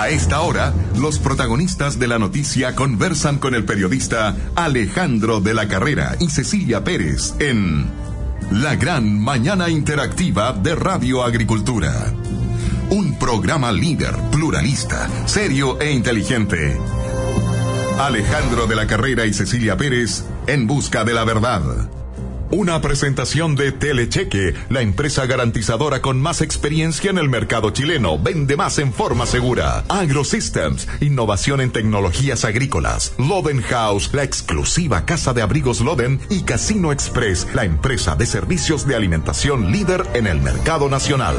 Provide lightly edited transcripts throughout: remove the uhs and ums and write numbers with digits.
A esta hora, los protagonistas de la noticia conversan con el periodista Alejandro de la Carrera y Cecilia Pérez en La Gran Mañana Interactiva de Radio Agricultura. Un programa líder, pluralista, serio e inteligente. Alejandro de la Carrera y Cecilia Pérez en busca de la verdad. Una presentación de Telecheque, la empresa garantizadora con más experiencia en el mercado chileno. Vende más en forma segura. AgroSystems, innovación en tecnologías agrícolas. Loden House, la exclusiva casa de abrigos Loden. Y Casino Express, la empresa de servicios de alimentación líder en el mercado nacional.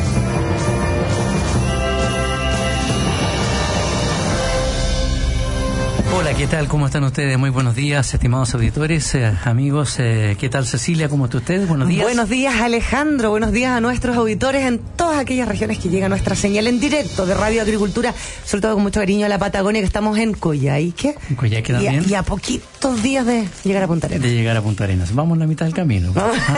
Hola, ¿qué tal? ¿Cómo están ustedes? Muy buenos días, estimados auditores, amigos. ¿Qué tal, Cecilia? ¿Cómo está usted? Buenos días. Buenos días, Alejandro. Buenos días a nuestros auditores en todas aquellas regiones que llega nuestra señal en directo de Radio Agricultura, sobre todo con mucho cariño a la Patagonia, que estamos en Coyhaique. En Coyhaique también. Y a poquitos días de llegar a Punta Arenas. De llegar a Punta Arenas. Vamos a la mitad del camino.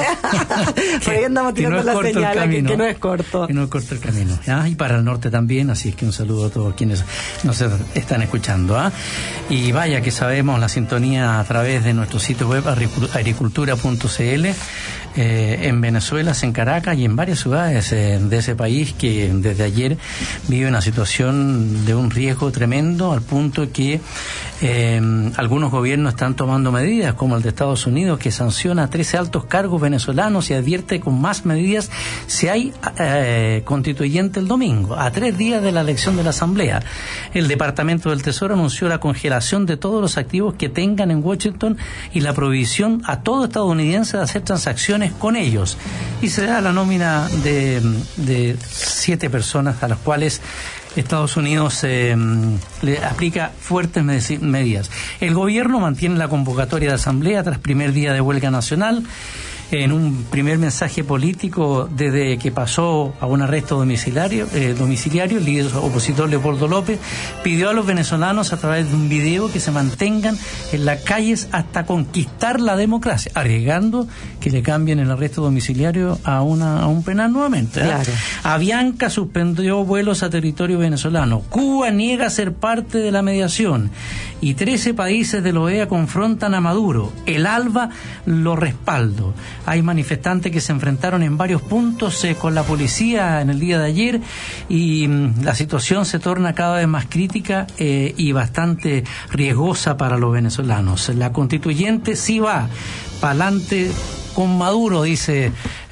Por ahí andamos tirando la señal, que no es corto. Que no es corto el camino. Y para el norte también, así es que un saludo a todos quienes nos están escuchando. Y vaya que sabemos la sintonía a través de nuestro sitio web agricultura.cl en Venezuela, en Caracas y en varias ciudades de ese país que desde ayer vive una situación de un riesgo tremendo, al punto que algunos gobiernos están tomando medidas, como el de Estados Unidos, que sanciona a 13 altos cargos venezolanos y advierte con más medidas si hay constituyente el domingo, a 3 días de la elección de la Asamblea. El Departamento del Tesoro anunció la congelación de todos los activos que tengan en Washington y la prohibición a todo estadounidense de hacer transacciones con ellos. Y se da la nómina de 7 personas a las cuales Estados Unidos le aplica fuertes medidas. El gobierno mantiene la convocatoria de asamblea tras primer día de huelga nacional. En un primer mensaje político desde que pasó a un arresto domiciliario, el líder opositor Leopoldo López pidió a los venezolanos a través de un video que se mantengan en las calles hasta conquistar la democracia, arriesgando que le cambien el arresto domiciliario a un penal nuevamente. Claro. Avianca suspendió vuelos a territorio venezolano. Cuba niega ser parte de la mediación. Y 13 países de la OEA confrontan a Maduro. El ALBA lo respalda. Hay manifestantes que se enfrentaron en varios puntos con la policía en el día de ayer y la situación se torna cada vez más crítica y bastante riesgosa para los venezolanos. La constituyente sí va para adelante con Maduro, dice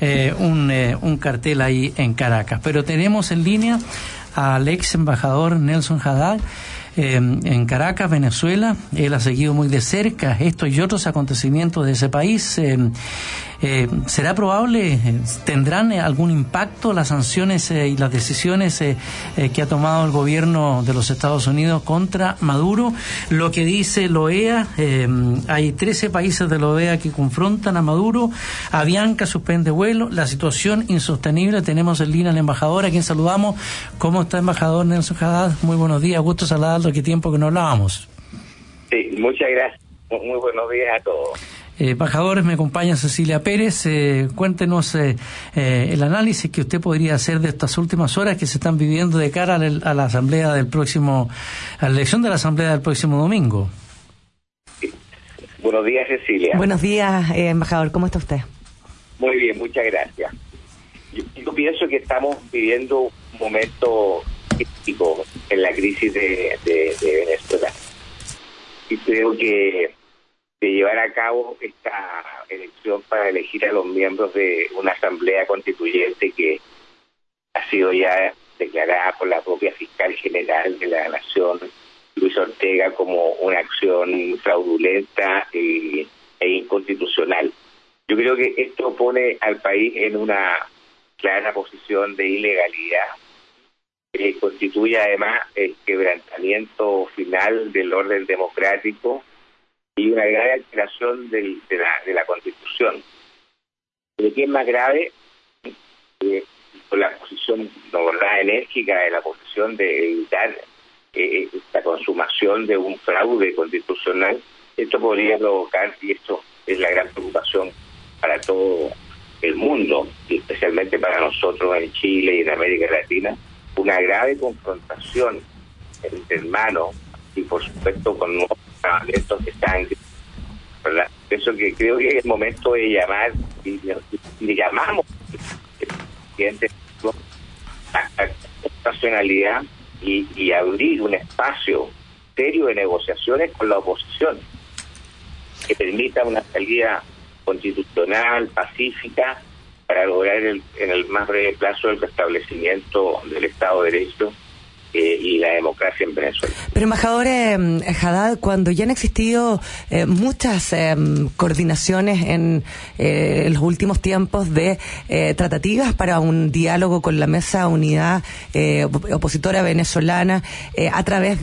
un cartel ahí en Caracas. Pero tenemos en línea al ex embajador Nelson Haddad en Caracas, Venezuela. Él ha seguido muy de cerca estos y otros acontecimientos de ese país. ¿Será probable, tendrán algún impacto las sanciones y las decisiones que ha tomado el gobierno de los Estados Unidos contra Maduro? Lo que dice la OEA, hay 13 países de la OEA que confrontan a Maduro. Avianca suspende vuelo, la situación insostenible. Tenemos en línea al embajador, a quien saludamos. ¿Cómo está, embajador Nelson Haddad? Muy buenos días, gusto saludarlo, qué tiempo que no hablábamos. Sí, muchas gracias, muy buenos días a todos. Embajadores, me acompaña Cecilia Pérez. Cuéntenos el análisis que usted podría hacer de estas últimas horas que se están viviendo de cara a la asamblea del próximo, a la elección de la asamblea del próximo domingo. Sí. Buenos días, Cecilia. Buenos días, embajador. ¿Cómo está usted? Muy bien, muchas gracias. Yo pienso que estamos viviendo un momento crítico en la crisis de Venezuela. Y creo que de llevar a cabo esta elección para elegir a los miembros de una asamblea constituyente que ha sido ya declarada por la propia fiscal general de la Nación, Luis Ortega, como una acción fraudulenta e inconstitucional. Yo creo que esto pone al país en una clara posición de ilegalidad. Constituye además el quebrantamiento final del orden democrático y una grave alteración de la Constitución. ¿De qué es más grave? Con la posición enérgica de la posición de evitar la consumación de un fraude constitucional. Esto podría provocar, y esto es la gran preocupación para todo el mundo, y especialmente para nosotros en Chile y en América Latina, una grave confrontación entre hermanos y por supuesto con nuevos talentos de sangre, ¿verdad? Eso que creo que es el momento de llamar y le llamamos a nacionalidad y abrir un espacio serio de negociaciones con la oposición que permita una salida constitucional, pacífica, para lograr en el más breve plazo el restablecimiento del Estado de Derecho y la democracia en Venezuela. Pero embajador Haddad, cuando ya han existido muchas coordinaciones en los últimos tiempos de tratativas para un diálogo con la Mesa Unidad Opositora Venezolana a través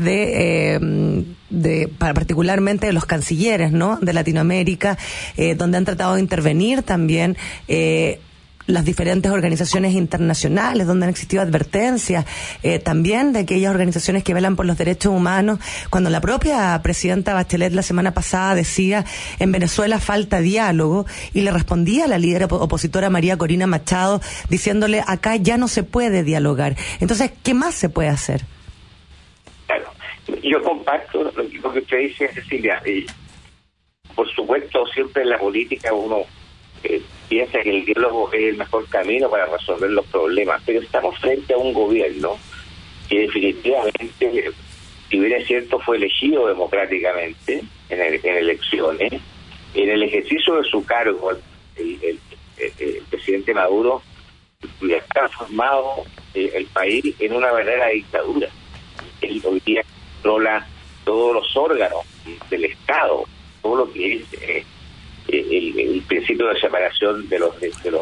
particularmente de los cancilleres, ¿no?, de Latinoamérica, donde han tratado de intervenir también las diferentes organizaciones internacionales, donde han existido advertencias también de aquellas organizaciones que velan por los derechos humanos, cuando la propia presidenta Bachelet la semana pasada decía en Venezuela falta diálogo, y le respondía a la líder opositora María Corina Machado diciéndole acá ya no se puede dialogar. Entonces, ¿qué más se puede hacer? Claro, yo comparto lo que usted dice, Cecilia, y por supuesto siempre en la política uno piensa que el diálogo es el mejor camino para resolver los problemas, pero estamos frente a un gobierno que definitivamente, si bien es cierto, fue elegido democráticamente en elecciones. En el ejercicio de su cargo, el presidente Maduro ha transformado el país en una verdadera dictadura. Él hoy día controla todos los órganos del Estado, todo lo que es el principio de separación de los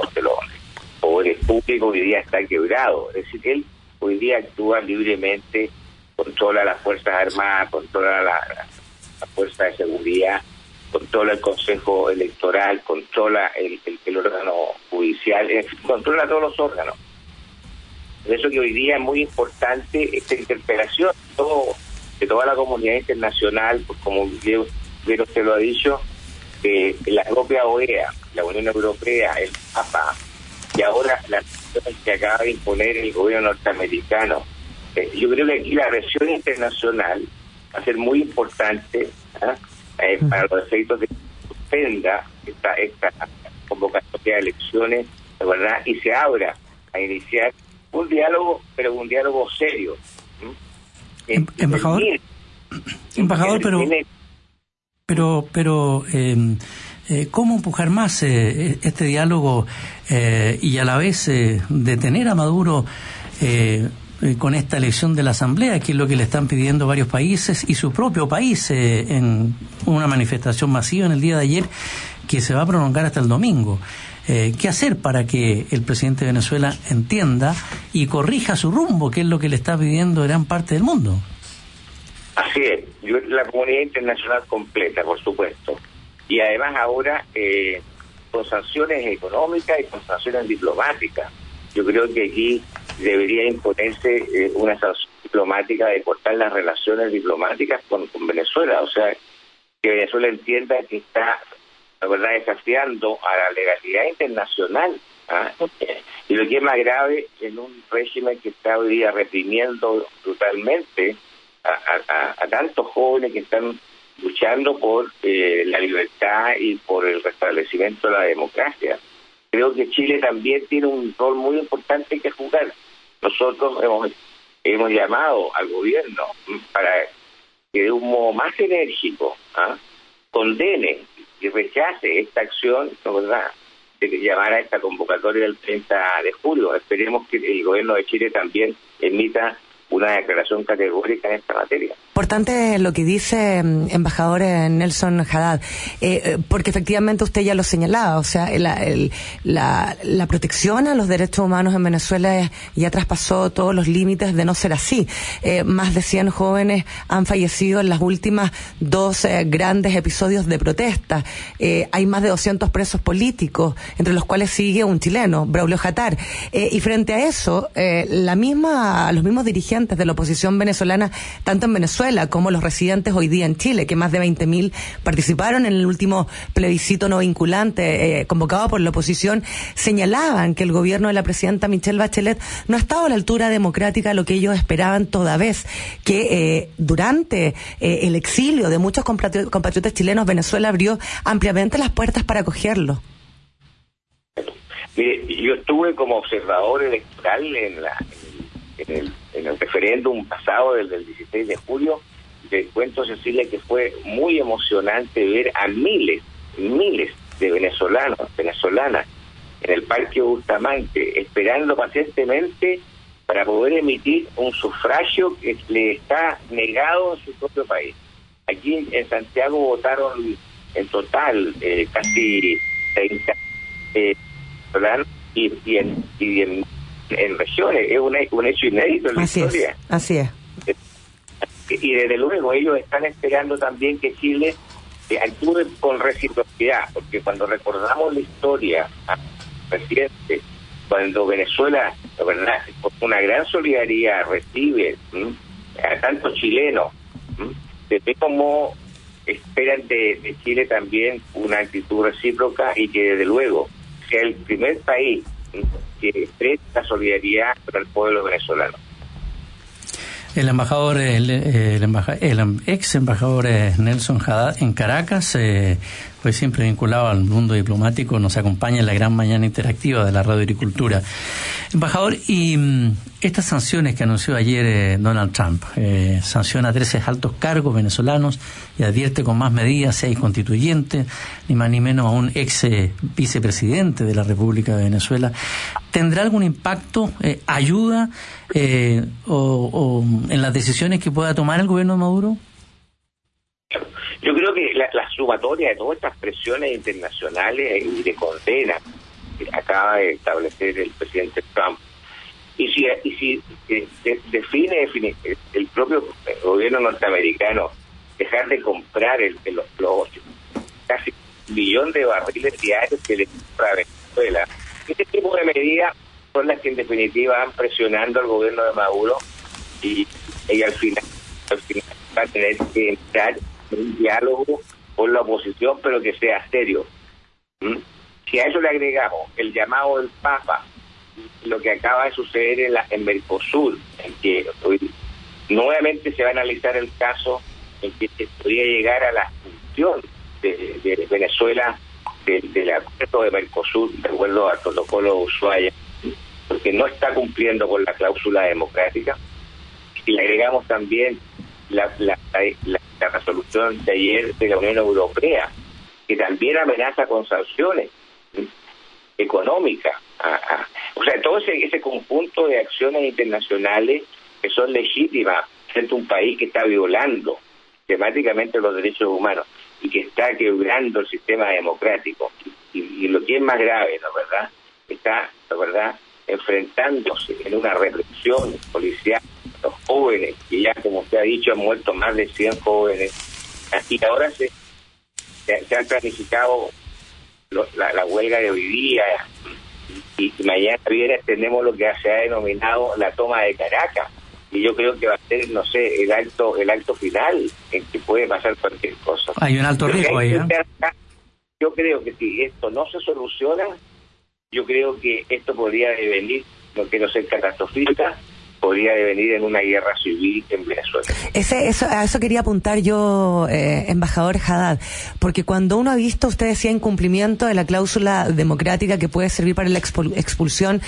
poderes públicos hoy día está quebrado. Es decir, él hoy día actúa libremente, controla las Fuerzas Armadas, controla la Fuerza de Seguridad, controla el Consejo Electoral, controla el órgano judicial, controla todos los órganos. Por eso que hoy día es muy importante esta interpelación de toda la comunidad internacional, pues como bien usted lo ha dicho, la propia OEA, la Unión Europea, el Papa, y ahora las sanciones que acaba de imponer el gobierno norteamericano. Yo creo que aquí la presión internacional va a ser muy importante para los efectos de que suspenda esta convocatoria de elecciones, de verdad, y se abra a iniciar un diálogo, pero un diálogo serio. Embajador, pero ¿cómo empujar más este diálogo y a la vez detener a Maduro con esta elección de la Asamblea, que es lo que le están pidiendo varios países y su propio país en una manifestación masiva en el día de ayer que se va a prolongar hasta el domingo? ¿Qué hacer para que el presidente de Venezuela entienda y corrija su rumbo, que es lo que le está pidiendo gran parte del mundo? Así es, la comunidad internacional completa, por supuesto. Y además ahora con sanciones económicas y con sanciones diplomáticas. Yo creo que aquí debería imponerse una sanción diplomática de cortar las relaciones diplomáticas con Venezuela. O sea, que Venezuela entienda que está, la verdad, desafiando a la legalidad internacional. Y lo que es más grave, en un régimen que está hoy día reprimiendo brutalmente a tantos jóvenes que están luchando por la libertad y por el restablecimiento de la democracia. Creo que Chile también tiene un rol muy importante que jugar. Nosotros hemos llamado al gobierno para que de un modo más enérgico condene y rechace esta acción, ¿no, verdad?, de llamar a esta convocatoria del 30 de julio. Esperemos que el gobierno de Chile también emita una declaración categórica en esta materia. Importante lo que dice embajador Nelson Haddad, porque efectivamente usted ya lo señalaba, o sea, la protección a los derechos humanos en Venezuela ya traspasó todos los límites de no ser así. Más de 100 jóvenes han fallecido en las últimas dos grandes episodios de protesta. Hay más de 200 presos políticos, entre los cuales sigue un chileno, Braulio Jatar. Y frente a eso, los mismos dirigentes referentes de la oposición venezolana, tanto en Venezuela como los residentes hoy día en Chile, que más de 20.000 participaron en el último plebiscito no vinculante convocado por la oposición, señalaban que el gobierno de la presidenta Michelle Bachelet no ha estado a la altura democrática de lo que ellos esperaban, toda vez que durante el exilio de muchos compatriotas chilenos, Venezuela abrió ampliamente las puertas para acogerlo. Mire, yo estuve como observador electoral en el referéndum pasado del 16 de julio. Te cuento, Cecilia, que fue muy emocionante ver a miles de venezolanas en el Parque Bustamante esperando pacientemente para poder emitir un sufragio que le está negado en su propio país. Aquí en Santiago votaron en total casi 30 venezolanos y en regiones. Es un hecho inédito en la historia. Así es. Y desde luego ellos están esperando también que Chile actúe con reciprocidad, porque cuando recordamos la historia reciente, cuando Venezuela, la verdad, con una gran solidaridad recibe a tantos chilenos, se ve como esperan de Chile también una actitud recíproca y que desde luego sea el primer país que presta solidaridad para el pueblo venezolano. El embajador, el ex embajador Nelson Haddad en Caracas, pues siempre vinculado al mundo diplomático, nos acompaña en la gran mañana interactiva de la Radio Agricultura. Embajador, y estas sanciones que anunció ayer Donald Trump, sanciona a 13 altos cargos venezolanos y advierte con más medidas 6 constituyentes, ni más ni menos a un ex vicepresidente de la República de Venezuela. ¿Tendrá algún impacto, ayuda o en las decisiones que pueda tomar el gobierno de Maduro? Yo creo que la sumatoria de todas estas presiones internacionales y de condena que acaba de establecer el presidente Trump, y si define el propio gobierno norteamericano dejar de comprar los casi 1 billón de barriles diarios que le compra a Venezuela, este tipo de medidas son las que en definitiva van presionando al gobierno de Maduro y al final va a tener que entrar en un diálogo con la oposición, pero que sea serio. Si a eso le agregamos el llamado del Papa, lo que acaba de suceder en Mercosur, en que hoy nuevamente se va a analizar el caso en que se podría llegar a la expulsión de Venezuela del acuerdo de Mercosur, de acuerdo al protocolo de Ushuaia, porque no está cumpliendo con la cláusula democrática. Y le agregamos también la resolución de ayer de la Unión Europea, que también amenaza con sanciones económicas. O sea, todo ese conjunto de acciones internacionales que son legítimas frente a un país que está violando sistemáticamente los derechos humanos y que está quebrando el sistema democrático. Y lo que es más grave, ¿no verdad? Está, ¿no verdad?, enfrentándose en una represión policial a los jóvenes, que ya, como usted ha dicho, han muerto más de 100 jóvenes. Y ahora se han planificado la huelga de hoy día, y mañana viernes tenemos lo que se ha denominado la toma de Caracas, y yo creo que va a ser, no sé, el acto final en que puede pasar cualquier cosa. Hay un alto riesgo ahí, ¿eh? Yo creo que si esto no se soluciona, yo creo que esto podría devenir, no quiero ser catastrofista, podría devenir en una guerra civil en Venezuela. A eso quería apuntar yo, embajador Haddad, porque cuando uno ha visto, usted decía, incumplimiento de la cláusula democrática que puede servir para la expulsión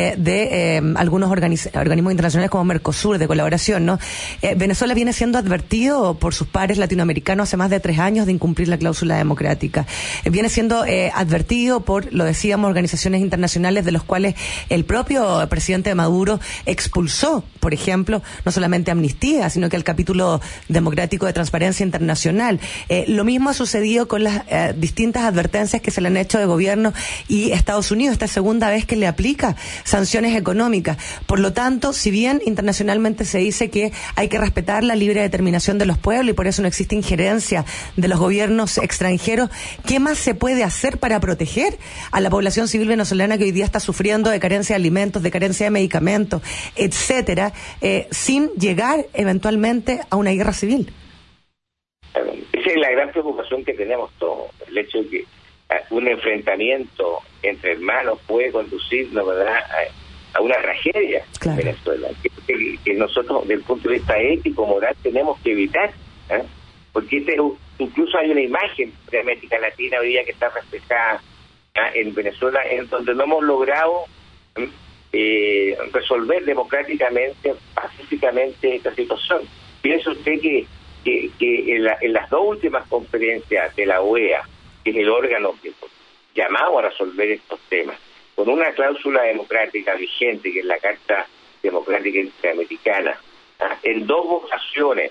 de algunos organismos internacionales como Mercosur, de colaboración, ¿no? Venezuela viene siendo advertido por sus pares latinoamericanos hace más de 3 años de incumplir la cláusula democrática. Viene siendo advertido por, lo decíamos, organizaciones internacionales de los cuales el propio presidente Maduro expulsó, por ejemplo, no solamente Amnistía, sino que el capítulo democrático de Transparencia Internacional. Lo mismo ha sucedido con las distintas advertencias que se le han hecho de gobierno y Estados Unidos, esta segunda vez que le aplica sanciones económicas. Por lo tanto, si bien internacionalmente se dice que hay que respetar la libre determinación de los pueblos y por eso no existe injerencia de los gobiernos extranjeros, ¿qué más se puede hacer para proteger a la población civil venezolana que hoy día está sufriendo de carencia de alimentos, de carencia de medicamentos, etcétera? etcétera, sin llegar eventualmente a una guerra civil. Esa es la gran preocupación que tenemos todos, el hecho de que un enfrentamiento entre hermanos puede conducirnos, ¿verdad?, a una tragedia en Venezuela, que nosotros, desde el punto de vista ético, moral, tenemos que evitar, porque incluso hay una imagen de América Latina hoy día que está reflejada en Venezuela, en donde no hemos logrado resolver democráticamente, pacíficamente esta situación. Piensa usted que en las dos últimas conferencias de la OEA, que es el órgano que llamado a resolver estos temas, con una cláusula democrática vigente, que es la Carta Democrática Interamericana, en dos votaciones,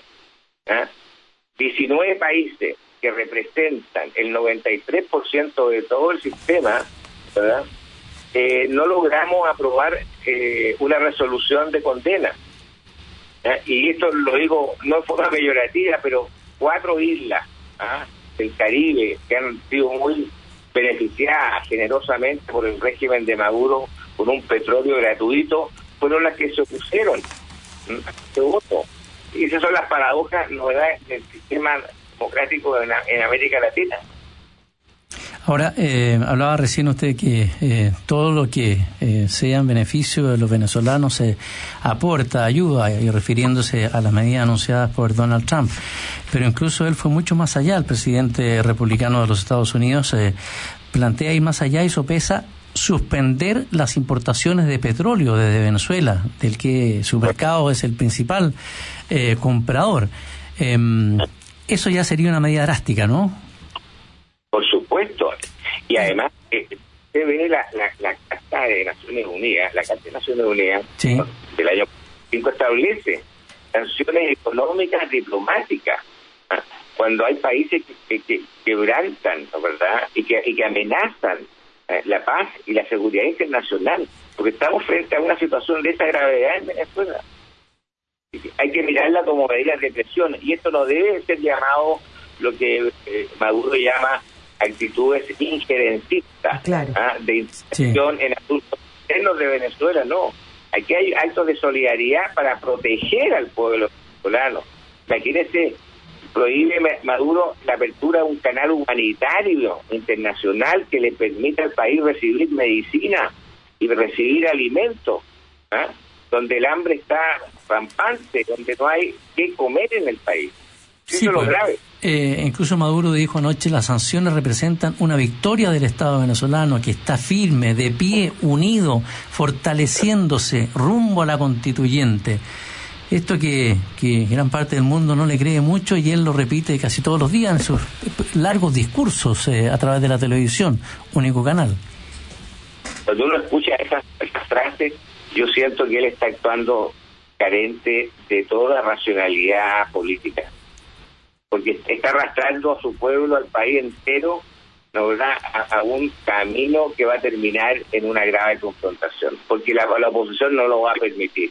19 países que representan el 93% de todo el sistema, ¿verdad?, no logramos aprobar una resolución de condena. Y esto lo digo no en forma peyorativa, pero 4 islas del Caribe que han sido muy beneficiadas generosamente por el régimen de Maduro con un petróleo gratuito, fueron las que se opusieron a este voto. Y esas son las paradojas, novedades del sistema democrático en América Latina. Ahora, hablaba recién usted que todo lo que sea en beneficio de los venezolanos se aporta, ayuda, y refiriéndose a las medidas anunciadas por Donald Trump. Pero incluso él fue mucho más allá. El presidente republicano de los Estados Unidos plantea ir más allá y sopesa suspender las importaciones de petróleo desde Venezuela, del que su mercado es el principal comprador. Eso ya sería una medida drástica, ¿no? Por supuesto. Y además, se ve la Carta de Naciones Unidas, sí, del año 5 establece sanciones económicas, diplomáticas, cuando hay países que quebrantan, ¿verdad?, y que amenazan la paz y la seguridad internacional, porque estamos frente a una situación de esa gravedad en Venezuela. Hay que mirarla como medidas de presión, y esto no debe ser llamado lo que Maduro llama actitudes injerencistas, de intervención en asuntos internos de Venezuela. No, aquí hay actos de solidaridad para proteger al pueblo venezolano. Imagínese, prohíbe Maduro la apertura de un canal humanitario internacional que le permita al país recibir medicina y recibir alimentos, donde el hambre está rampante, donde no hay qué comer en el país. Eso sí, es lo grave. Incluso Maduro dijo anoche: las sanciones representan una victoria del Estado venezolano, que está firme, de pie, unido, fortaleciéndose rumbo a la constituyente. Esto que gran parte del mundo no le cree mucho, y él lo repite casi todos los días en sus largos discursos a través de la televisión, único canal. Cuando uno escucha esas frases, yo siento que él está actuando carente de toda racionalidad política, porque está arrastrando a su pueblo, al país entero, ¿no?, ¿verdad?, a un camino que va a terminar en una grave confrontación, porque la oposición no lo va a permitir.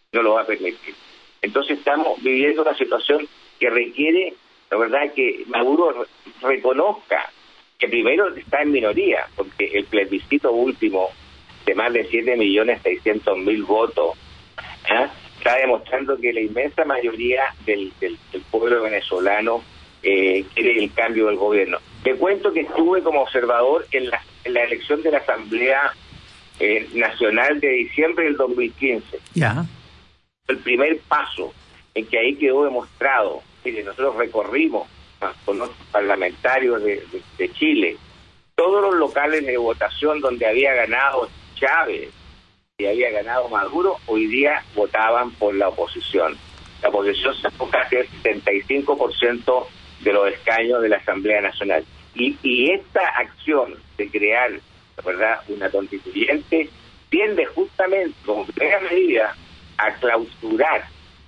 Entonces estamos viviendo una situación que requiere, la verdad, que Maduro reconozca que primero está en minoría, porque el plebiscito último de más de 7.600.000 votos está demostrando que la inmensa mayoría del pueblo venezolano quiere el cambio del gobierno. Te cuento que estuve como observador en la elección de la Asamblea Nacional de diciembre del 2015. Ya. El primer paso en que ahí quedó demostrado, que nosotros recorrimos con los parlamentarios de Chile todos los locales de votación donde había ganado Chávez y había ganado Maduro, hoy día votaban por la oposición. La oposición sacó casi el 75% de los escaños de la Asamblea Nacional. Y esta acción de crear, ¿verdad?, una constituyente tiende justamente, como primera medida, a clausurar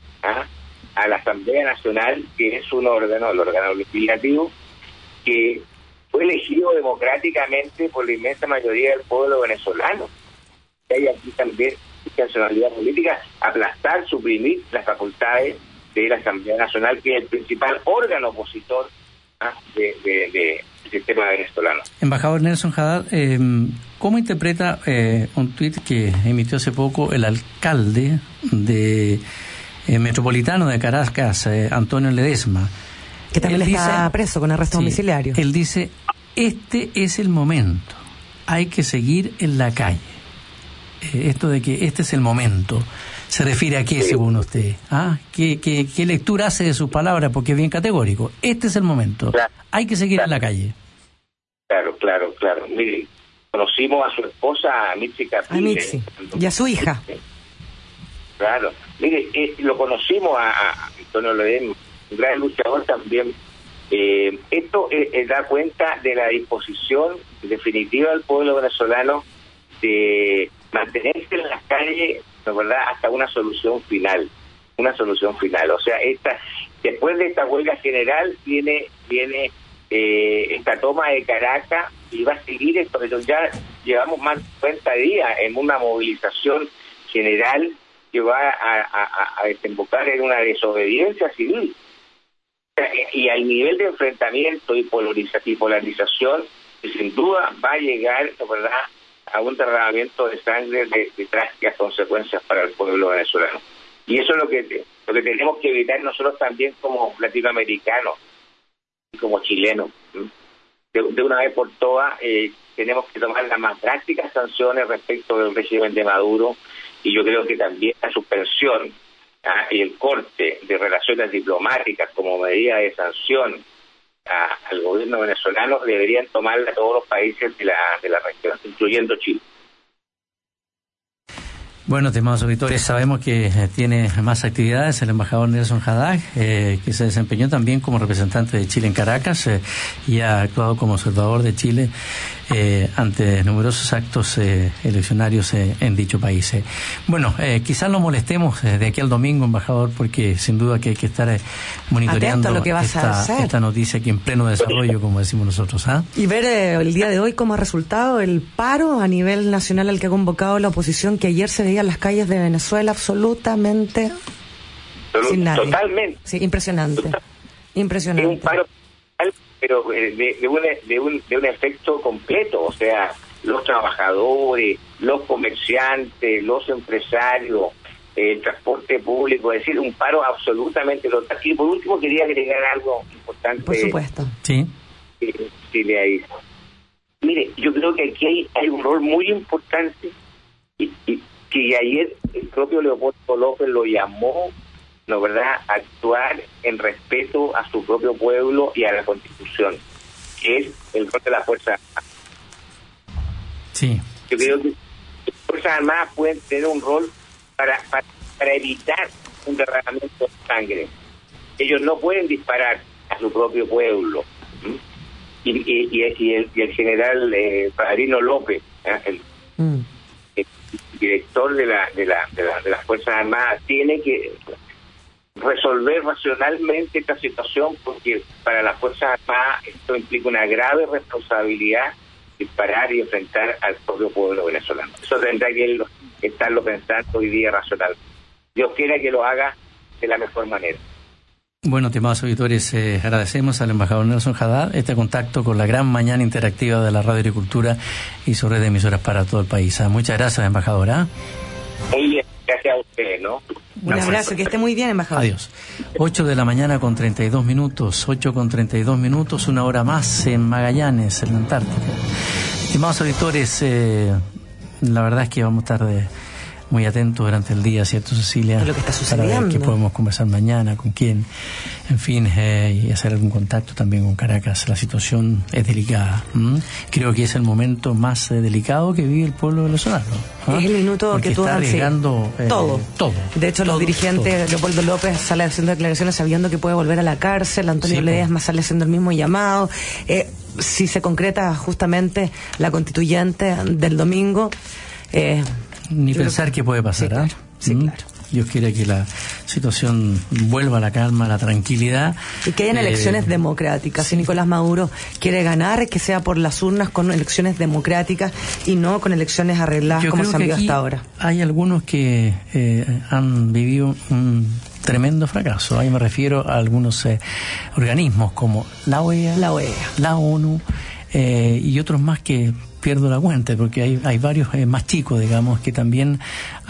a la Asamblea Nacional, que es un órgano, el órgano legislativo, que fue elegido democráticamente por la inmensa mayoría del pueblo venezolano. Hay aquí también intencionalidad política, aplastar, suprimir las facultades de la Asamblea Nacional, que es el principal órgano opositor del sistema venezolano. Embajador Nelson Haddad, ¿cómo interpreta un tuit que emitió hace poco el alcalde de metropolitano de Caracas, Antonio Ledesma? Que también está preso con arresto domiciliario. Él dice, este es el momento, hay que seguir en la calle. Esto de que este es el momento, ¿se refiere a qué según usted? ¿Qué lectura hace de sus palabras? Porque es bien categórico. Este es el momento, hay que seguir en la calle. Claro. Mire, conocimos a su esposa, a Mitzi Caprile. Y a su hija. Claro. Mire, lo conocimos a Antonio Ledesma, un gran luchador también. Esto da cuenta de la disposición definitiva del pueblo venezolano de mantenerse en las calles, ¿no, verdad?, hasta una solución final. O sea, después de esta huelga general viene esta toma de Caracas y va a seguir esto, pero ya llevamos más de 50 días en una movilización general que va a desembocar en una desobediencia civil. Y al nivel de enfrentamiento y polarización, sin duda va a llegar, ¿verdad?, a un derramamiento de sangre de trágicas consecuencias para el pueblo venezolano. Y eso es lo que tenemos que evitar nosotros también como latinoamericanos y como chilenos. De una vez por todas tenemos que tomar las más drásticas sanciones respecto del régimen de Maduro, y yo creo que también la suspensión y el corte de relaciones diplomáticas como medida de sanción al gobierno venezolano deberían tomarla todos los países de la región, incluyendo Chile. Bueno, estimados auditores, sabemos que tiene más actividades el embajador Nelson Haddad, que se desempeñó también como representante de Chile en Caracas y ha actuado como observador de Chile ante numerosos actos eleccionarios en dicho país. Bueno, quizás lo molestemos de aquí al domingo, embajador, porque sin duda que hay que estar monitoreando lo que esta noticia aquí en pleno desarrollo, como decimos nosotros. Y ver el día de hoy cómo ha resultado el paro a nivel nacional al que ha convocado la oposición, que ayer se veía en las calles de Venezuela absolutamente sin nadie. Totalmente. Sí, impresionante. Impresionante. Es un paro, pero de un efecto completo, o sea, los trabajadores, los comerciantes, los empresarios, el transporte público, es decir, un paro absolutamente total. Y por último quería agregar algo importante. Por supuesto. Sí. Mire, yo creo que aquí hay un rol muy importante y que ayer el propio Leopoldo López lo llamó, ¿no, verdad?, actuar en respeto a su propio pueblo y a la Constitución, que es el rol de las Fuerzas Armadas. Sí. Yo creo que las Fuerzas Armadas pueden tener un rol para evitar un derramamiento de sangre. Ellos no pueden disparar a su propio pueblo. Y el general Padrino López, el director de las Fuerzas Armadas, tiene que resolver racionalmente esta situación, porque para las Fuerzas Armadas esto implica una grave responsabilidad, disparar y enfrentar al propio pueblo venezolano. Eso tendrá que estarlo pensando hoy día racional. Dios quiera que lo haga de la mejor manera. Bueno, estimados auditores, agradecemos al embajador Nelson Haddad este contacto con la gran mañana interactiva de la Radio Agricultura y su red de emisoras para todo el país. Muchas gracias, embajadora. Muy bien, gracias a usted, ¿no? Un abrazo, que esté muy bien, embajador. Adiós. 8 de la mañana con 32 minutos, 8:32 minutos, una hora más en Magallanes, en la Antártica. Estimados auditores, la verdad es que vamos a estar muy atentos durante el día, ¿cierto, Cecilia? Es lo que está sucediendo. Para ver qué podemos conversar mañana, con quién, en fin, y hacer algún contacto también con Caracas. La situación es delicada. Creo que es el momento más delicado que vive el pueblo venezolano. Es el minuto porque que tú está arriesgando todo. Todo. De hecho, los dirigentes, Leopoldo López sale haciendo declaraciones sabiendo que puede volver a la cárcel, Antonio Ledesma sale haciendo el mismo llamado. Si se concreta justamente la constituyente del domingo, ni pensar qué puede pasar. Claro. Sí, claro. Dios quiere que la situación vuelva a la calma, a la tranquilidad. Y que hayan elecciones democráticas. Si Nicolás Maduro quiere ganar, que sea por las urnas con elecciones democráticas y no con elecciones arregladas como se han vivido hasta ahora. Hay algunos que han vivido un tremendo fracaso. Ahí me refiero a algunos organismos como la OEA, la ONU y otros más que pierdo la cuenta, porque hay varios más chicos, digamos, que también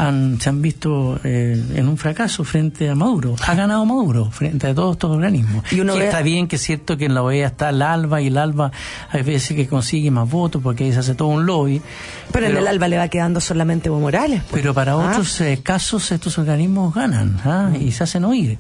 se han visto en un fracaso frente a Maduro. Ha ganado Maduro frente a todos estos organismos. Y está bien que es cierto que en la OEA está el ALBA, y el ALBA hay veces que consigue más votos porque ahí se hace todo un lobby. Pero en el ALBA le va quedando solamente Evo Morales. Pues. Pero para otros casos estos organismos ganan y se hacen oír.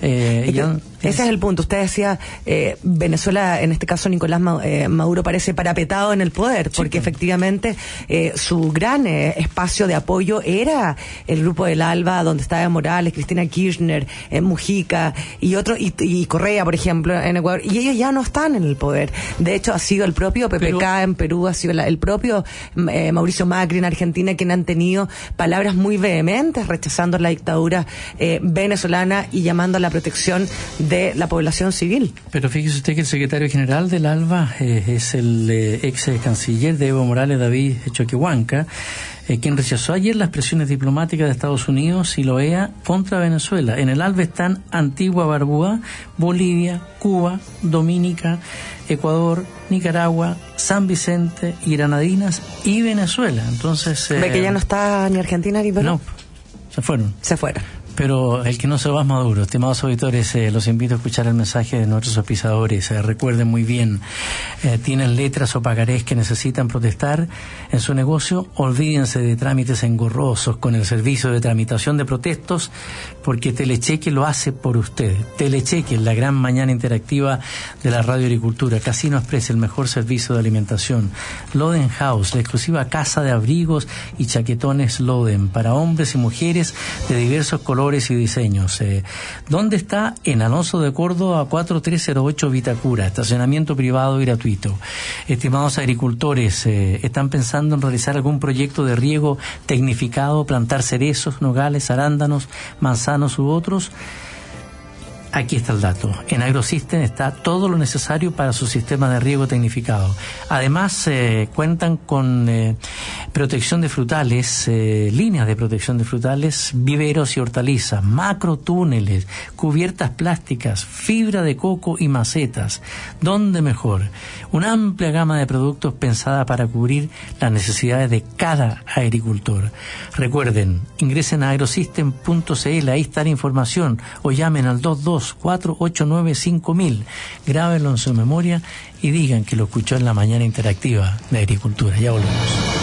Ese es el punto. Usted decía, Venezuela, en este caso Nicolás Maduro, parece parapetado en el poder, porque efectivamente su gran espacio de apoyo era el grupo del ALBA, donde estaba Morales, Cristina Kirchner, Mujica y otros, y Correa, por ejemplo, en Ecuador, y ellos ya no están en el poder. De hecho, ha sido el propio PPK en Perú, ha sido el propio Mauricio Macri en Argentina, quien han tenido palabras muy vehementes rechazando la dictadura venezolana y llamando a la protección de la población civil. Pero fíjese usted que el secretario general del ALBA es el ex canciller de Evo Morales, David Choquehuanca, quien rechazó ayer las presiones diplomáticas de Estados Unidos y la OEA contra Venezuela. En el ALBA están Antigua Barbuda, Bolivia, Cuba, Dominica, Ecuador, Nicaragua, San Vicente y Granadinas y Venezuela. Entonces ve que ya no está ni Argentina ni Perú. No, se fueron. Pero el que no se va es Maduro. Estimados auditores, los invito a escuchar el mensaje de nuestros auspiciadores. Recuerden muy bien, tienen letras o pagarés que necesitan protestar en su negocio. Olvídense de trámites engorrosos con el servicio de tramitación de protestos, porque Telecheque lo hace por usted. Telecheque, la gran mañana interactiva de la Radio Agricultura. Casino Express, el mejor servicio de alimentación. Loden House, la exclusiva casa de abrigos y chaquetones Loden para hombres y mujeres de diversos colores y diseños. ¿Dónde está? En Alonso de Córdoba, 4308 Vitacura, estacionamiento privado y gratuito. Estimados agricultores, ¿están pensando en realizar algún proyecto de riego tecnificado, plantar cerezos, nogales, arándanos, manzanos u otros? Aquí está el dato. En AgroSystem está todo lo necesario para su sistema de riego tecnificado. Además, cuentan con protección de frutales, líneas de protección de frutales, viveros y hortalizas, macrotúneles, cubiertas plásticas, fibra de coco y macetas. ¿Dónde mejor? Una amplia gama de productos pensada para cubrir las necesidades de cada agricultor. Recuerden, ingresen a agrosystem.cl, ahí está la información, o llamen al 22-489-5000. Grábenlo en su memoria y digan que lo escuchó en la mañana interactiva de Agricultura. Ya volvemos.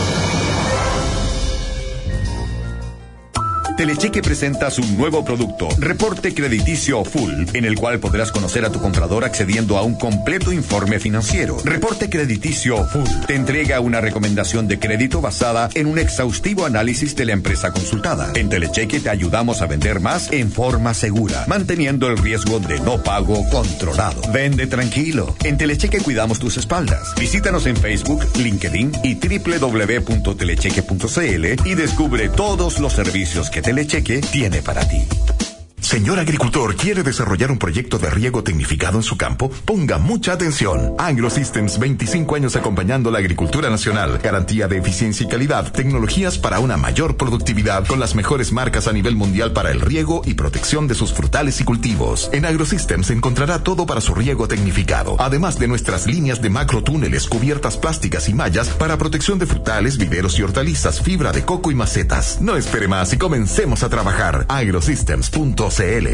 Telecheque presenta su nuevo producto, Reporte Crediticio Full, en el cual podrás conocer a tu comprador accediendo a un completo informe financiero. Reporte Crediticio Full te entrega una recomendación de crédito basada en un exhaustivo análisis de la empresa consultada. En Telecheque te ayudamos a vender más en forma segura, manteniendo el riesgo de no pago controlado. Vende tranquilo. En Telecheque cuidamos tus espaldas. Visítanos en Facebook, LinkedIn y www.telecheque.cl y descubre todos los servicios que Telecheque tiene para ti. Señor agricultor, ¿quiere desarrollar un proyecto de riego tecnificado en su campo? Ponga mucha atención. AgroSystems, 25 años acompañando la agricultura nacional. Garantía de eficiencia y calidad. Tecnologías para una mayor productividad con las mejores marcas a nivel mundial para el riego y protección de sus frutales y cultivos. En AgroSystems encontrará todo para su riego tecnificado. Además de nuestras líneas de macrotúneles, cubiertas plásticas y mallas para protección de frutales, viveros y hortalizas, fibra de coco y macetas. No espere más y comencemos a trabajar. agrosystems.cl.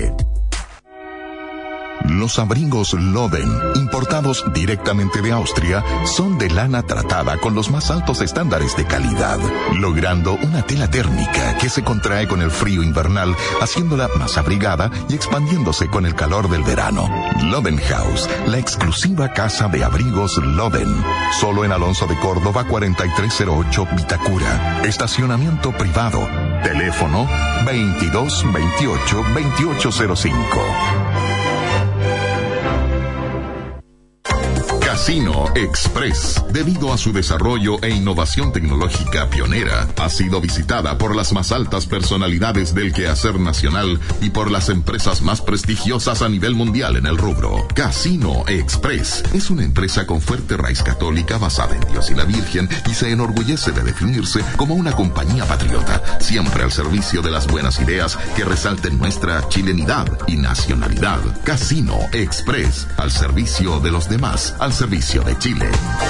Los abrigos Loden, importados directamente de Austria, son de lana tratada con los más altos estándares de calidad, logrando una tela térmica que se contrae con el frío invernal, haciéndola más abrigada y expandiéndose con el calor del verano. Loden House, la exclusiva casa de abrigos Loden. Solo en Alonso de Córdoba, 4308 Vitacura. Estacionamiento privado. Teléfono 2228-2805. Casino Express, debido a su desarrollo e innovación tecnológica pionera, ha sido visitada por las más altas personalidades del quehacer nacional y por las empresas más prestigiosas a nivel mundial en el rubro. Casino Express es una empresa con fuerte raíz católica basada en Dios y la Virgen y se enorgullece de definirse como una compañía patriota, siempre al servicio de las buenas ideas que resalten nuestra chilenidad y nacionalidad. Casino Express, al servicio de los demás, al servicio de Chile.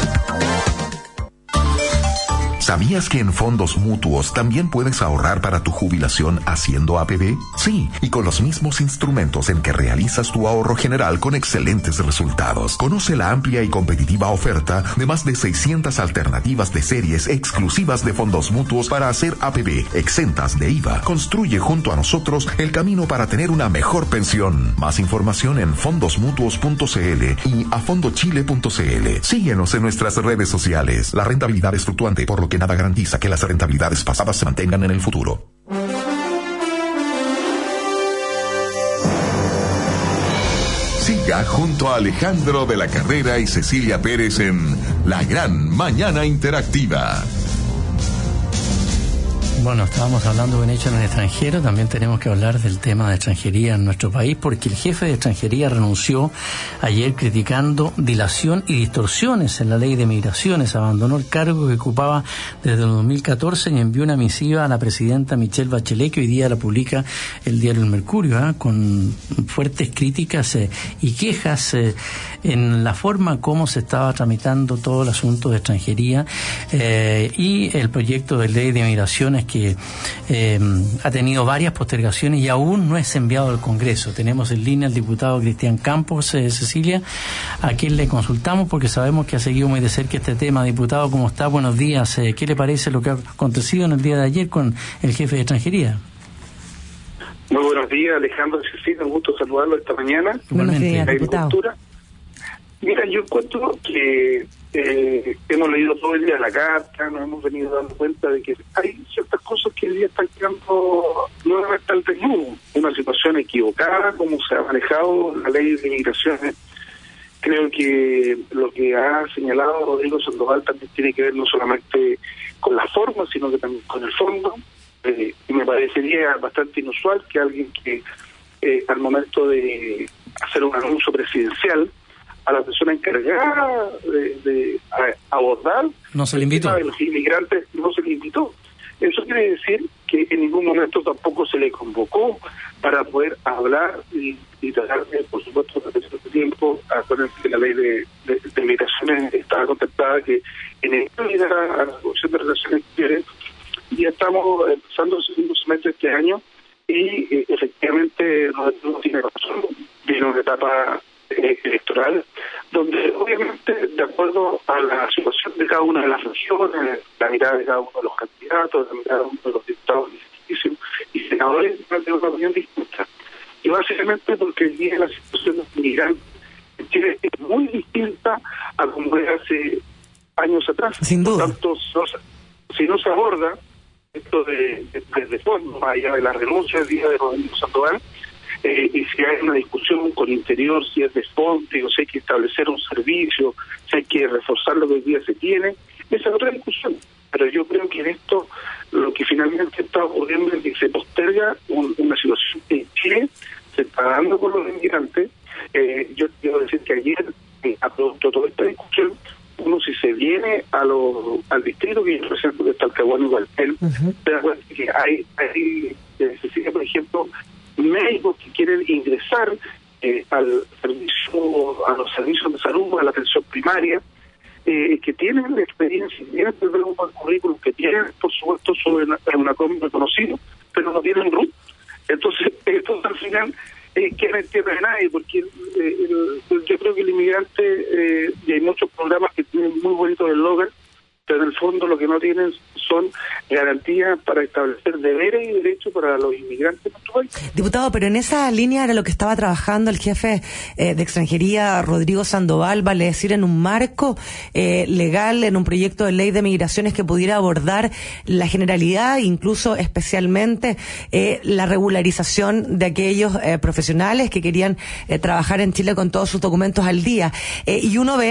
¿Sabías que en fondos mutuos también puedes ahorrar para tu jubilación haciendo APB? Sí, y con los mismos instrumentos en que realizas tu ahorro general con excelentes resultados. Conoce la amplia y competitiva oferta de más de 600 alternativas de series exclusivas de fondos mutuos para hacer APB, exentas de IVA. Construye junto a nosotros el camino para tener una mejor pensión. Más información en fondosmutuos.cl y afondochile.cl. Síguenos en nuestras redes sociales. La rentabilidad es fluctuante, por lo que nada garantiza que las rentabilidades pasadas se mantengan en el futuro. Siga junto a Alejandro de la Carrera y Cecilia Pérez en La Gran Mañana Interactiva. Bueno, estábamos hablando de un hecho en el extranjero, también tenemos que hablar del tema de extranjería en nuestro país, porque el jefe de extranjería renunció ayer criticando dilación y distorsiones en la ley de migraciones, abandonó el cargo que ocupaba desde el 2014 y envió una misiva a la presidenta Michelle Bachelet, que hoy día la publica el diario El Mercurio, con fuertes críticas y quejas en la forma como se estaba tramitando todo el asunto de extranjería y el proyecto de ley de migraciones que ha tenido varias postergaciones y aún no es enviado al Congreso. Tenemos en línea al diputado Cristian Campos, Cecilia, a quien le consultamos porque sabemos que ha seguido muy de cerca este tema. Diputado, ¿cómo está? Buenos días. ¿Qué le parece lo que ha acontecido en el día de ayer con el jefe de extranjería? Muy buenos días, Alejandro y Cecilia, un gusto saludarlo esta mañana. Buenos días, diputado. Mira, yo encuentro que hemos leído todo el día la carta, nos hemos venido dando cuenta de que hay ciertas cosas que hoy día están quedando nuevamente al desnudo. Una situación equivocada, como se ha manejado la ley de migraciones. Creo que lo que ha señalado Rodrigo Sandoval también tiene que ver no solamente con la forma, sino que también con el fondo. Y me parecería bastante inusual que alguien que al momento de hacer un anuncio presidencial a la persona encargada de abordar no se le invitó. El tema de los inmigrantes no se le invitó. Eso quiere decir que en ningún momento tampoco se le convocó para poder hablar y tratar, por supuesto, desde ese tiempo, acuérdense que la ley de migraciones estaba contemplada que en el a la Comisión de Relaciones Exteriores ya estamos empezando el segundo semestre de este año y efectivamente no tiene razón, viene una etapa electoral, donde obviamente de acuerdo a la situación de cada una de las regiones, la mirada de cada uno de los candidatos, la mirada de uno de los diputados y senadores de una opinión distinta. Y básicamente porque el día de la situación de los migrantes en Chile es muy distinta a como era hace años atrás. Sin duda. Por tanto, si no se aborda esto desde fondo, más allá de la renuncia del día de Rodrigo Sandoval, y si hay una discusión con Interior, si es de fondo, o si hay que establecer un servicio, si hay que reforzar lo que hoy día se tiene, esa es otra discusión. Pero yo creo que en esto lo que finalmente está ocurriendo es que se posterga una situación que en Chile se está dando con los inmigrantes. Yo quiero decir que ayer, a producto de toda esta discusión, uno si se viene al distrito que yo represento de Talcahuano y Valpel, se da cuenta que hay necesidad, por ejemplo, médicos que quieren ingresar a los servicios de salud, a la atención primaria, que tienen la experiencia, que tienen un buen currículum, que tienen, por supuesto, sobre una compra conocido, pero no tienen RUT. Entonces, esto al final queda en tierra de nadie, porque yo creo que el inmigrante, y hay muchos programas que tienen muy bonito eslogan, pero en el fondo lo que no tienen son garantías para establecer deberes y derechos para los inmigrantes en nuestro país. Diputado, pero en esa línea era lo que estaba trabajando el jefe de extranjería, Rodrigo Sandoval, vale decir, en un marco legal, en un proyecto de ley de migraciones que pudiera abordar la generalidad, incluso especialmente la regularización de aquellos profesionales que querían trabajar en Chile con todos sus documentos al día. Y uno ve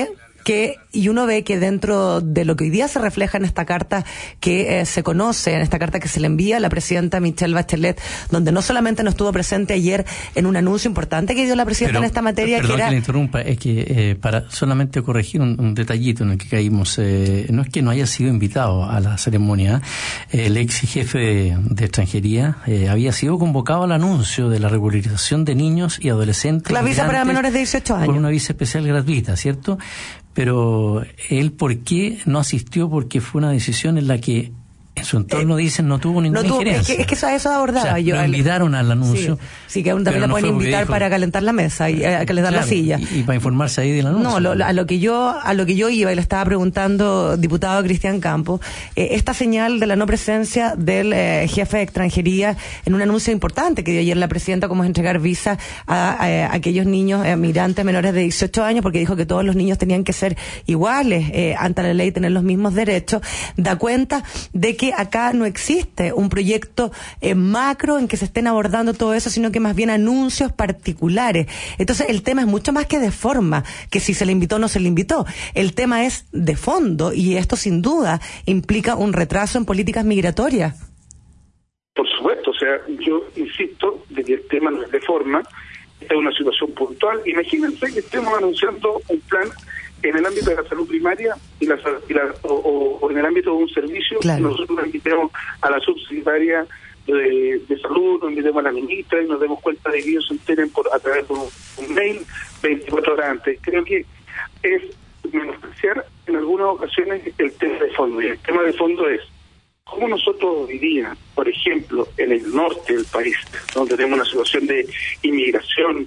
y uno ve que dentro de lo que hoy día se refleja en esta carta que se conoce, en esta carta que se le envía a la presidenta Michelle Bachelet, donde no solamente no estuvo presente ayer en un anuncio importante que dio la presidenta en esta materia, perdón que era... que le interrumpa, es que para solamente corregir un detallito en el que caímos, no es que no haya sido invitado a la ceremonia, el ex jefe de extranjería había sido convocado al anuncio de la regularización de niños y adolescentes. La visa para menores de 18 años. Por una visa especial gratuita, ¿cierto? Pero él, ¿por qué no asistió? Porque fue una decisión en la que en su entorno dicen no tuvo ninguna injerencia. Es que eso abordaba. O sea, yo. Lo invitaron al anuncio. Sí, que aún también la pueden invitar para calentar la mesa y calentar la silla. Y para informarse ahí del anuncio. No, a lo que yo iba y le estaba preguntando, diputado Cristian Campos, esta señal de la no presencia del jefe de extranjería en un anuncio importante que dio ayer la presidenta, como es entregar visa a aquellos niños migrantes menores de 18 años, porque dijo que todos los niños tenían que ser iguales ante la ley, tener los mismos derechos, da cuenta de que acá no existe un proyecto macro en que se estén abordando todo eso, sino que más bien anuncios particulares. Entonces el tema es mucho más que de forma, que si se le invitó o no se le invitó. El tema es de fondo, y esto sin duda implica un retraso en políticas migratorias. Por supuesto, o sea, yo insisto de que el tema no es de forma, es una situación puntual. Imagínense que estemos anunciando un plan en el ámbito de la salud primaria o en el ámbito de un servicio. Claro. Nosotros nos invitemos a la subsecretaria de salud, nos invitemos a la ministra y nos demos cuenta de que ellos se enteren a través de un mail 24 horas antes. Creo que es menospreciar en algunas ocasiones el tema de fondo. Y el tema de fondo es cómo nosotros hoy día, por ejemplo, en el norte del país, donde tenemos una situación de inmigración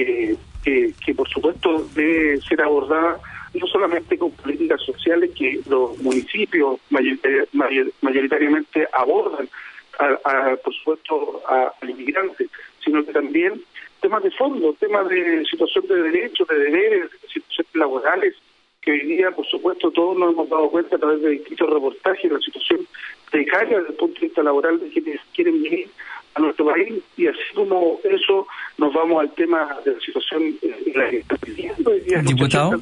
que por supuesto debe ser abordada no solamente con políticas sociales que los municipios mayoritariamente abordan, por supuesto, al inmigrante, sino que también temas de fondo, temas de situación de derechos, de deberes, de situaciones laborales, que hoy día, por supuesto, todos nos hemos dado cuenta a través de distintos reportajes de la situación precaria desde el punto de vista laboral de quienes quieren venir a nuestro país, y así como eso nos vamos al tema de la situación en la que está pidiendo hoy día. Diputado.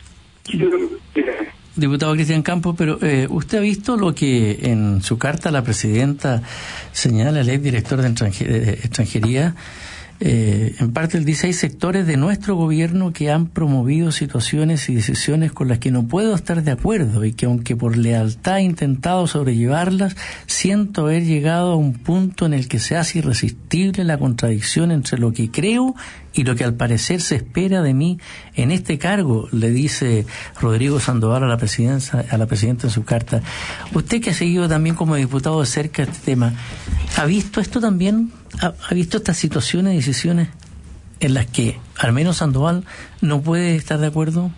Diputado Cristian Campos, pero ¿usted ha visto lo que en su carta la presidenta señala el exdirector de extranjería? En parte él dice: hay sectores de nuestro gobierno que han promovido situaciones y decisiones con las que no puedo estar de acuerdo, y que aunque por lealtad he intentado sobrellevarlas, siento haber llegado a un punto en el que se hace irresistible la contradicción entre lo que creo y lo que al parecer se espera de mí en este cargo, le dice Rodrigo Sandoval a la presidenta en su carta. Usted, que ha seguido también como diputado de cerca este tema, ¿ha visto esto también? ¿Ha visto estas situaciones y decisiones en las que al menos Sandoval no puede estar de acuerdo?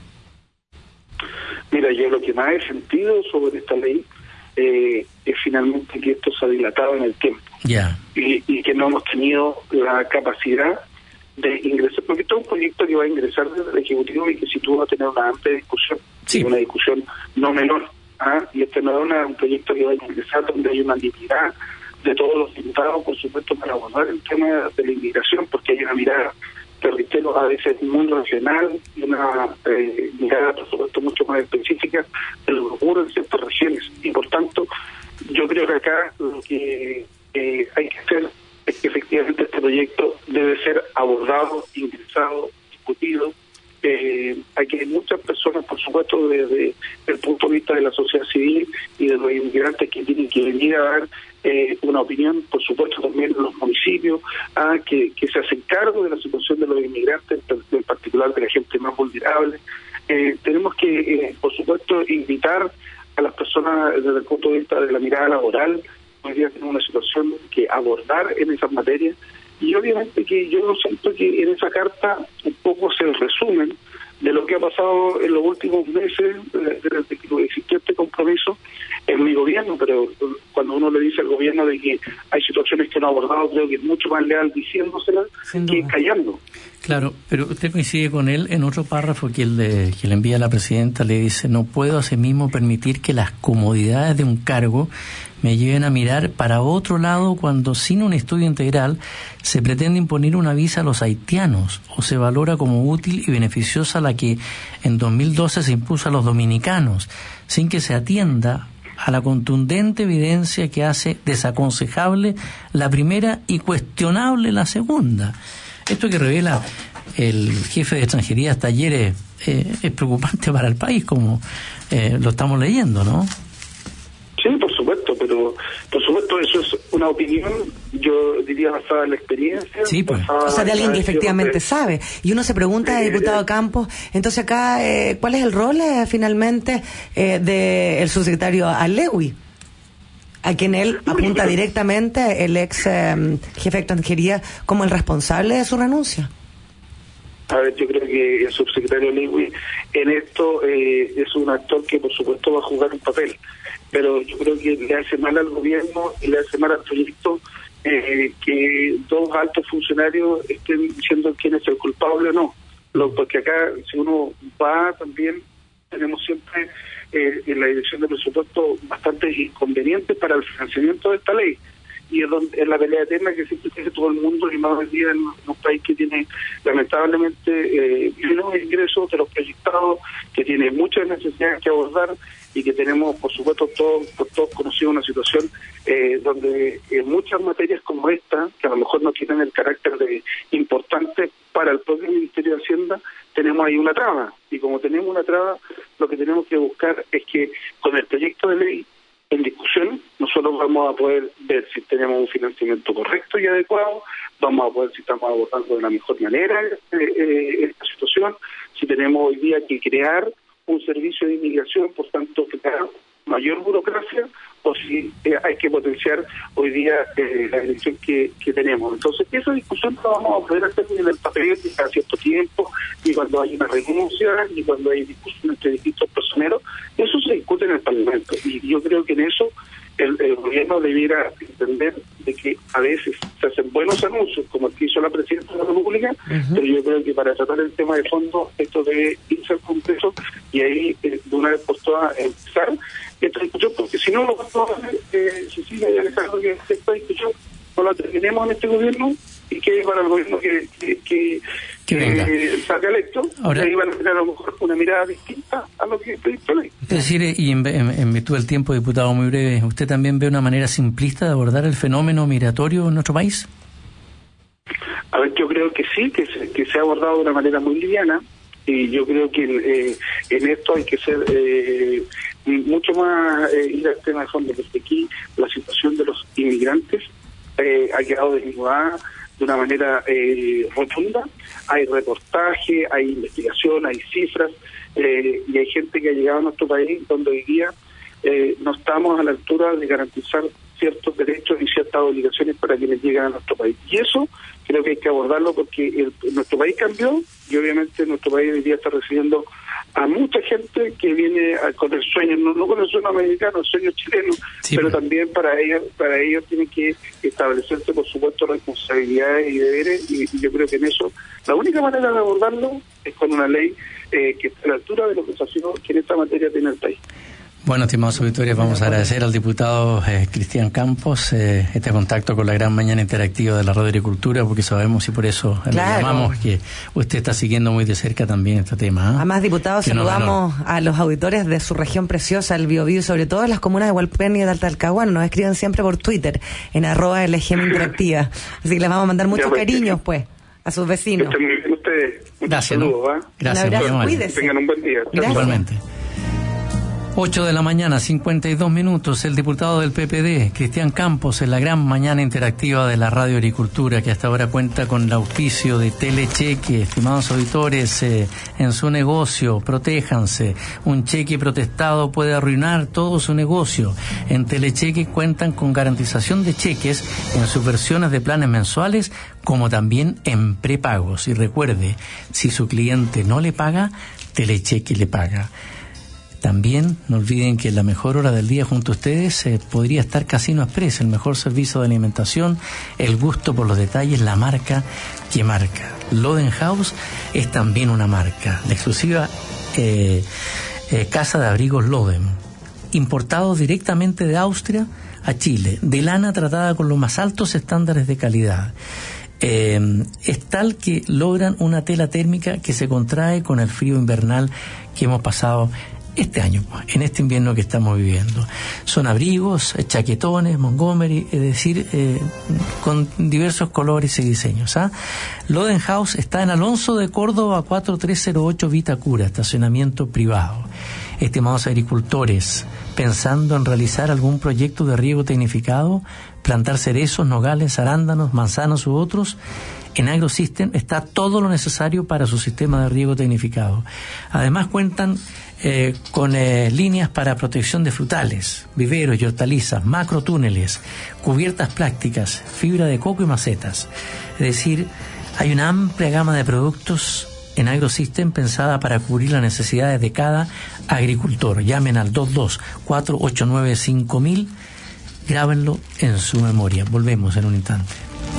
Mira, yo lo que más he sentido sobre esta ley es finalmente que esto se ha dilatado en el tiempo. Yeah. Y que no hemos tenido la capacidad de ingresar, porque esto es un proyecto que va a ingresar desde el Ejecutivo y que si tú vas a tener una amplia discusión, sí, una discusión no menor, y este no es un proyecto que va a ingresar donde hay una unanimidad de todos los diputados, por supuesto, para abordar el tema de la inmigración, porque hay una mirada, te reitero, a veces muy regional y una mirada, por supuesto, mucho más específica de lo que ocurre en ciertas regiones. Y por tanto, yo creo que acá lo que hay que hacer es que efectivamente este proyecto debe ser abordado, ingresado, discutido. Aquí hay muchas personas, por supuesto, desde el punto de vista de la sociedad civil y de los inmigrantes, que tienen que venir a dar una opinión, por supuesto también los municipios, que se hacen cargo de la situación de los inmigrantes, en particular de la gente más vulnerable. Tenemos que, por supuesto, invitar a las personas desde el punto de vista de la mirada laboral. Hoy día tenemos una situación que abordar en esas materias, y obviamente que yo siento que en esa carta un poco es el resumen de lo que ha pasado en los últimos meses desde que existió este compromiso en mi gobierno. Pero cuando uno le dice al gobierno de que hay situaciones que no ha abordado, creo que es mucho más leal diciéndoselas que callando. Claro, pero usted coincide con él en otro párrafo que le envía a la presidenta, le dice: no puedo asimismo permitir que las comodidades de un cargo me lleven a mirar para otro lado cuando sin un estudio integral se pretende imponer una visa a los haitianos o se valora como útil y beneficiosa la que en 2012 se impuso a los dominicanos, sin que se atienda a la contundente evidencia que hace desaconsejable la primera y cuestionable la segunda. Esto que revela el jefe de Extranjería hasta ayer es preocupante para el país, como lo estamos leyendo, ¿no? Sí, por supuesto, pero por supuesto eso es una opinión, yo diría basada en la experiencia. Sí, pues. O sea, de alguien que efectivamente sabe. Y uno se pregunta, diputado Campos, entonces acá, ¿cuál es el rol finalmente del subsecretario Alewi? A quien él apunta directamente, el ex jefe de Extranjería, como el responsable de su renuncia. A ver, yo creo que el subsecretario Alewi en esto es un actor que por supuesto va a jugar un papel, pero yo creo que le hace mal al gobierno y le hace mal al proyecto que dos altos funcionarios estén diciendo quién es el culpable o no. Porque acá, si uno va también, tenemos siempre en la dirección de presupuesto bastantes inconvenientes para el financiamiento de esta ley. Y es la pelea eterna que siempre tiene todo el mundo, y más hoy día en un país que tiene lamentablemente menos ingresos de los proyectados, que tiene muchas necesidades que abordar y que tenemos, por supuesto, todos conocido una situación donde en muchas materias como esta, que a lo mejor no tienen el carácter de importante para el propio Ministerio de Hacienda, tenemos ahí una traba. Y como tenemos una traba, lo que tenemos que buscar es que con el proyecto de ley en discusión, nosotros vamos a poder ver si tenemos un financiamiento correcto y adecuado, vamos a poder si estamos abordando de la mejor manera esta situación, si tenemos hoy día que crear un servicio de inmigración, por tanto, crear mayor burocracia, o si hay que potenciar hoy día la dirección que tenemos. Entonces, esa discusión la vamos a poder hacer en el papel cada cierto tiempo, y cuando hay una renuncia, y cuando hay discusión entre distintos personeros, eso se discute en el Parlamento. Y yo creo que en eso el gobierno debiera entender de que a veces se hacen buenos anuncios, como el que hizo la Presidenta de la República, pero yo creo que para tratar el tema de fondo, esto debe irse al Congreso, y ahí de una vez por todas empezar esta discusión, porque si no lo vamos a hacer, Cecilia y Alejandro, que esta discusión no la terminemos en este gobierno, y que para el gobierno que salga electo, ahora, ahí van a tener a lo mejor una mirada distinta a lo que proyecto ley. Es decir, y en virtud del tiempo, diputado, muy breve, ¿usted también ve una manera simplista de abordar el fenómeno migratorio en nuestro país? A ver, yo creo que sí, que se ha abordado de una manera muy liviana, y yo creo que en esto hay que ser mucho más ir al tema de fondo, porque aquí la situación de los inmigrantes ha quedado desnudada de una manera rotunda. Hay reportaje, hay investigación, hay cifras, y hay gente que ha llegado a nuestro país donde hoy día no estamos a la altura de garantizar ciertos derechos y ciertas obligaciones para quienes llegan a nuestro país. Y eso creo que hay que abordarlo, porque nuestro país cambió, y obviamente nuestro país hoy día está recibiendo a mucha gente que viene con el sueño, no con el sueño americano, el sueño chileno, sí, pero también para ellos tienen que establecerse, por supuesto, responsabilidades y deberes, y yo creo que en eso la única manera de abordarlo es con una ley que esté a la altura de los desafíos que en esta materia tiene el país. Bueno, estimados auditores, vamos a agradecer al diputado Cristian Campos este contacto con la gran mañana interactiva de la Radio Agricultura, porque sabemos, y por eso le llamamos, que usted está siguiendo muy de cerca también este tema. Además, diputado, saludamos a los auditores de su región preciosa, el Biobío, sobre todo en las comunas de Hualpén y de Talcahuano. Nos escriben siempre por Twitter, en @LGM Interactiva. Así que les vamos a mandar muchos cariños, pues, a sus vecinos. Gracias, saludos, Gracias, cuídese. Tengan un buen día. Igualmente. 8 de la mañana, 52 minutos. El diputado del PPD, Cristian Campos, en la gran mañana interactiva de la Radio Agricultura, que hasta ahora cuenta con el auspicio de Telecheque. Estimados auditores, en su negocio, protéjanse. Un cheque protestado puede arruinar todo su negocio. En Telecheque cuentan con garantización de cheques en sus versiones de planes mensuales, como también en prepagos. Y recuerde, si su cliente no le paga, Telecheque le paga. También no olviden que la mejor hora del día junto a ustedes podría estar Casino Express, el mejor servicio de alimentación, el gusto por los detalles, la marca que marca. Loden House es también una marca, la exclusiva casa de abrigos Loden, importados directamente de Austria a Chile, de lana tratada con los más altos estándares de calidad. Es tal que logran una tela térmica que se contrae con el frío invernal que hemos pasado este año, en este invierno que estamos viviendo. Son abrigos, chaquetones, Montgomery, es decir, con diversos colores y diseños. Loden House está en Alonso de Córdoba 4308 Vitacura, estacionamiento privado. Estimados agricultores, pensando en realizar algún proyecto de riego tecnificado, plantar cerezos, nogales, arándanos, manzanos u otros, en AgroSystem está todo lo necesario para su sistema de riego tecnificado. Además cuentan con líneas para protección de frutales, viveros y hortalizas, macrotúneles, cubiertas plásticas, fibra de coco y macetas. Es decir, hay una amplia gama de productos en AgroSystem pensada para cubrir las necesidades de cada agricultor. Llamen al 22-489-5000, grábenlo en su memoria. Volvemos en un instante.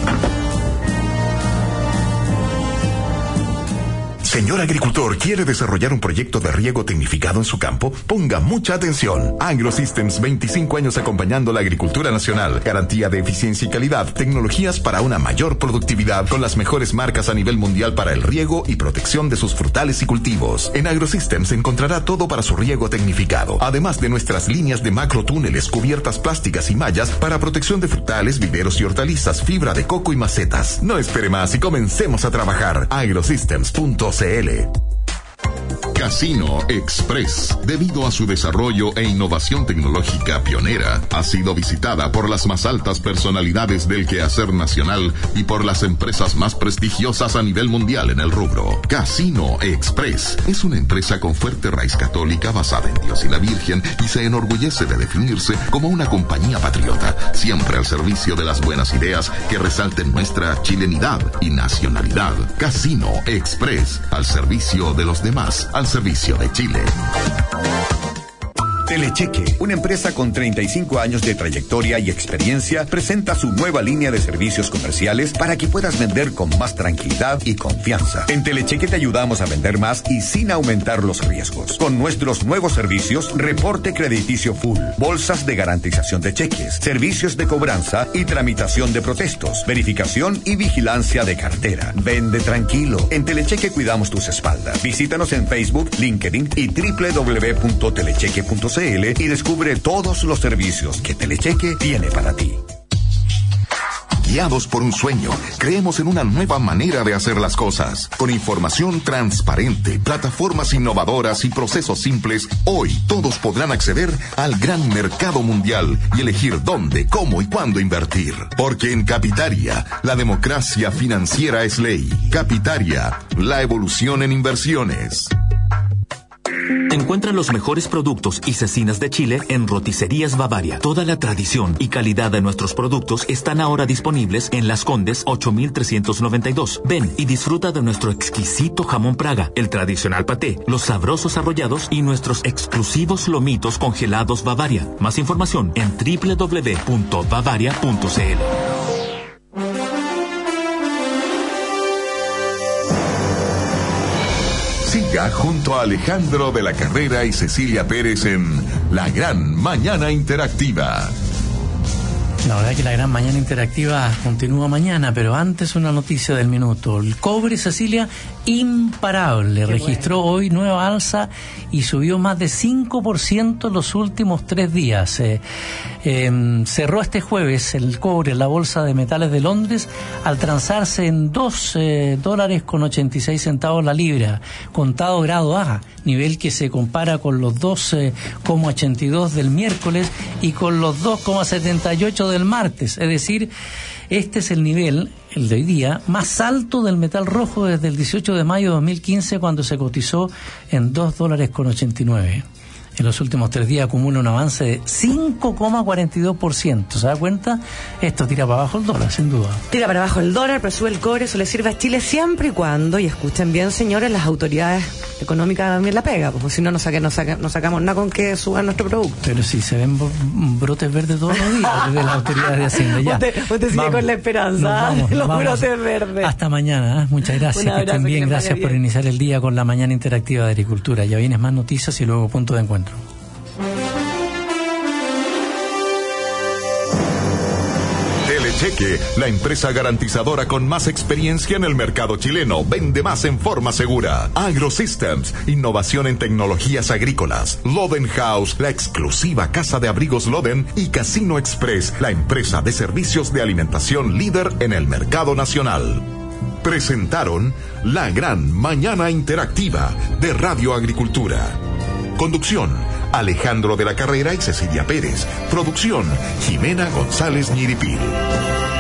Señor agricultor, ¿quiere desarrollar un proyecto de riego tecnificado en su campo? Ponga mucha atención. AgroSystems, 25 años acompañando la agricultura nacional. Garantía de eficiencia y calidad. Tecnologías para una mayor productividad con las mejores marcas a nivel mundial para el riego y protección de sus frutales y cultivos. En AgroSystems encontrará todo para su riego tecnificado. Además de nuestras líneas de macrotúneles, cubiertas plásticas y mallas para protección de frutales, viveros y hortalizas, fibra de coco y macetas. No espere más y comencemos a trabajar. AgroSystems.cl. Casino Express, debido a su desarrollo e innovación tecnológica pionera, ha sido visitada por las más altas personalidades del quehacer nacional y por las empresas más prestigiosas a nivel mundial en el rubro. Casino Express es una empresa con fuerte raíz católica basada en Dios y la Virgen y se enorgullece de definirse como una compañía patriota, siempre al servicio de las buenas ideas que resalten nuestra chilenidad y nacionalidad. Casino Express, al servicio de los demás, al servicio de Chile. Telecheque, una empresa con 35 años de trayectoria y experiencia, presenta su nueva línea de servicios comerciales para que puedas vender con más tranquilidad y confianza. En Telecheque te ayudamos a vender más y sin aumentar los riesgos. Con nuestros nuevos servicios, reporte crediticio full, bolsas de garantización de cheques, servicios de cobranza y tramitación de protestos, verificación y vigilancia de cartera. Vende tranquilo. En Telecheque cuidamos tus espaldas. Visítanos en Facebook, LinkedIn y www.telecheque.cl y descubre todos los servicios que Telecheque tiene para ti. Guiados por un sueño, creemos en una nueva manera de hacer las cosas. Con información transparente, plataformas innovadoras y procesos simples, hoy todos podrán acceder al gran mercado mundial y elegir dónde, cómo y cuándo invertir. Porque en Capitaria, la democracia financiera es ley. Capitaria, la evolución en inversiones. Encuentra los mejores productos y cecinas de Chile en Roticerías Bavaria. Toda la tradición y calidad de nuestros productos están ahora disponibles en Las Condes 8392. Ven y disfruta de nuestro exquisito jamón Praga, el tradicional paté, los sabrosos arrollados y nuestros exclusivos lomitos congelados Bavaria. Más información en www.bavaria.cl. Siga junto a Alejandro de la Carrera y Cecilia Pérez en La Gran Mañana Interactiva. La verdad que la Gran Mañana Interactiva continúa mañana, pero antes una noticia del minuto. El cobre, Cecilia, imparable. Registró hoy nueva alza y subió más de 5% en los últimos 3 días. Cerró este jueves el cobre en la Bolsa de Metales de Londres al transarse en $2.86 la libra, contado grado A, nivel que se compara con los 2,82 del miércoles y con los 2,78 del martes. Es decir, este es el nivel, el de hoy día, más alto del metal rojo desde el 18 de mayo de 2015, cuando se cotizó en $2.89. En los últimos 3 días acumula un avance de 5,42%. ¿Se da cuenta? Esto tira para abajo el dólar, sin duda. Tira para abajo el dólar, pero sube el cobre. Eso le sirve a Chile siempre y cuando, y escuchen bien, señores, las autoridades económica también la pega, porque si no, no sacamos nada con que suban nuestro producto. Pero sí, se ven brotes verdes todos los días desde las autoridades de Hacienda. Ya. Usted sigue con la esperanza de los brotes verdes. Hasta mañana. Muchas gracias. Que estén bien. Gracias por iniciar el día con la mañana interactiva de Agricultura. Ya vienes más noticias y luego punto de encuentro. Telecheque, la empresa garantizadora con más experiencia en el mercado chileno, vende más en forma segura. AgroSystems, innovación en tecnologías agrícolas. Loden House, la exclusiva casa de abrigos Loden. Y Casino Express, la empresa de servicios de alimentación líder en el mercado nacional. Presentaron La Gran Mañana Interactiva de Radio Agricultura. Conducción, Alejandro de la Carrera y Cecilia Pérez. Producción, Jimena González Ñiripil.